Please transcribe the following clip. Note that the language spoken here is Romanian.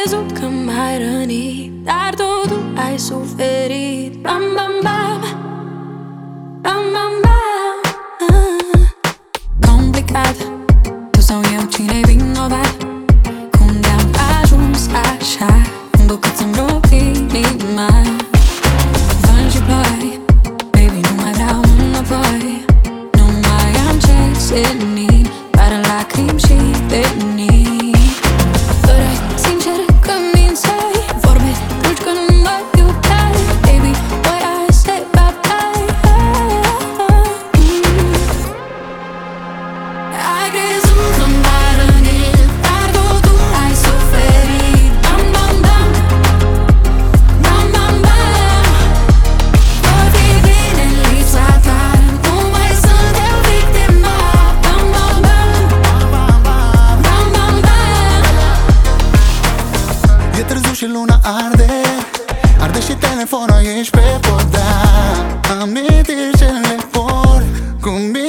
crezut că m-ai rănit, dar totul ai suferit. Bam, bam, bam, bam, bam, bam. Complicat, tu sau eu, cine-i vinovat? Cum de-am ajuns așa, încât să-mi rup inima? Vânt și ploi, baby, nu mai vreau înapoi. Nu mai am ce senin, doar lacrimi și venin. Păreai sincer că mințeai, vorbe dulci că nu mă iubeai. Baby, boy, I say bye-bye. Ai crezut că m-ai rănit, dar totul ai suferit. Bam, bam, bam, bam, bam, bam. Voi fi bine în lipsa ta, nu mai sunt eu victima. Bam, bam, bam, bam, bam, bam. E târziu și luna arde, arde și telefonul, ești pe podea. Amintiri ce le port cu mine.